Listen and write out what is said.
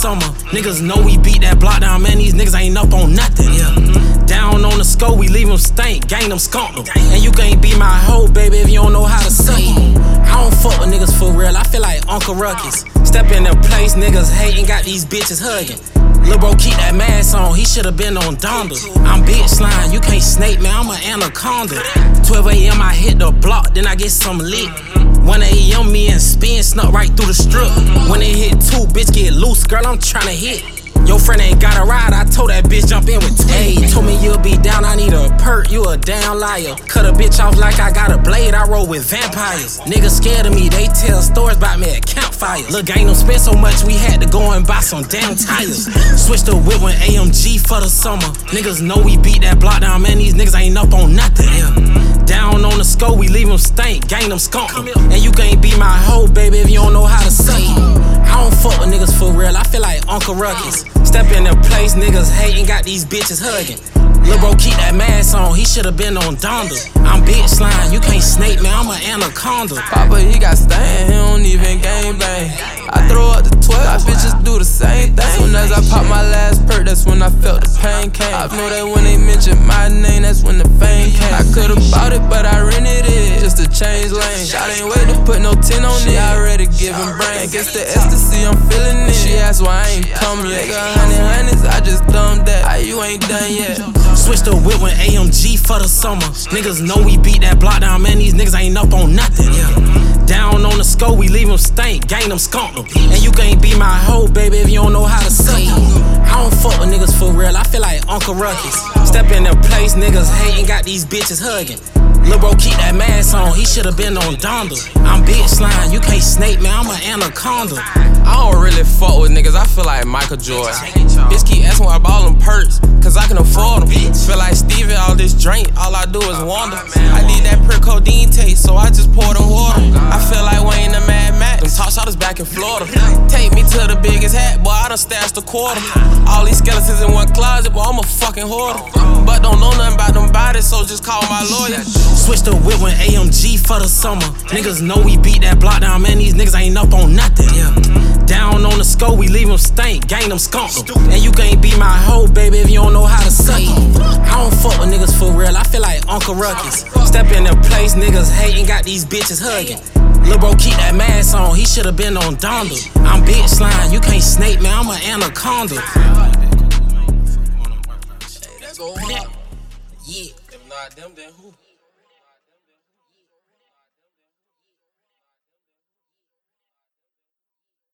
summer. Niggas know we beat that block down, man. These niggas ain't up on nothing. Down on the scope, we leave them stank, gang them skunk them. And you can't be my hoe, baby, if you don't know how to suck it. I don't fuck with niggas for real, I feel like Uncle Ruckus. Step in the place, niggas hating, got these bitches hugging. Lil' bro keep that mask on, he should've been on Donda. I'm bitch slime, you can't snake me, I'm an anaconda. 12 a.m. I hit the block, then I get some lit. 1 a.m. me and spin snuck right through the strip. When it hit 2, bitch get loose, girl, I'm tryna hit. Your friend ain't got a ride, I told that bitch jump in with 2. Hey, told me you'll be down, I need a perk, you a damn liar. Cut a bitch off like I got a blade, I roll with vampires. Niggas scared of me, they tell stories about me at campfires. Look, I ain't no spend so much, we had to go and buy some damn tires. Switch the whip with AMG for the summer. Niggas know we beat that block down, man, these niggas ain't up on nothing. Down on the scope, we leave them stank, gang them skunk them. And you can't be my hoe, baby, if you don't know how to suck it. I don't fuck with niggas for real, I feel like Uncle Ruckus. Step in the place, niggas hating, got these bitches hugging. Lil' bro keep that mask on, he should've been on Donda. I'm bitch slime, you can't snake me, I'm an anaconda. Papa, he got stain, he don't even gang bang. I throw up the 12, my bitches do the same thing. Soon as I pop my last perk, that's when I felt the pain came. I know that when they mention my name, that's when the fame came. I could've bought it, but I rented it just to change lanes. Shot ain't wait to put no 10 on it, I already giving brain. Guess the ecstasy, I'm feeling it. She asked why I ain't come yet. Got hundreds, I just dumped that. You ain't done yet. Switch the whip with AMG for the summer. Niggas know we beat that block down, man, these niggas ain't up on nothing. Down on the scope, we leave them stank, gang them skunk them. And you can't be my hoe, baby, if you don't know how to suck it. I don't fuck with niggas for real, I feel like Uncle Ruckus. Step in the place, niggas hating, got these bitches hugging. Lil' bro keep that mask on, he should've been on Donda. I'm bitch slime, you can't snake me, I'm an anaconda. I don't really fuck with niggas, I feel like Michael Jordan. Bitch keep asking why I ball them perks, cause I can afford them. Feel like Steven, all this drink, all I do is wander. I need that pure codeine taste, so I just pour them water. I feel like Wayne the Mad Max, them top shotters back in Florida. Take me to the biggest hat, boy, I done stashed a quarter. All these skeletons in one closet, boy, I'm a fucking hoarder. But don't know nothing about them bodies, so just call my lawyer. Switch the whip with AMG for the summer. Niggas know we beat that block down, man, these niggas ain't up on nothing. Down on the scope, we leave them stank, gang them skunk them. And you can't be my hoe, baby, if you don't know how to suck it. I don't fuck with niggas for real, I feel like Uncle Ruckus. Step in the place, niggas hating, got these bitches hugging. Lil' bro keep that mask on, he should've been on Donda. I'm bitch slime, you can't snake me, I'm an anaconda. Hey, that's go hard. Yeah. If not them, then who?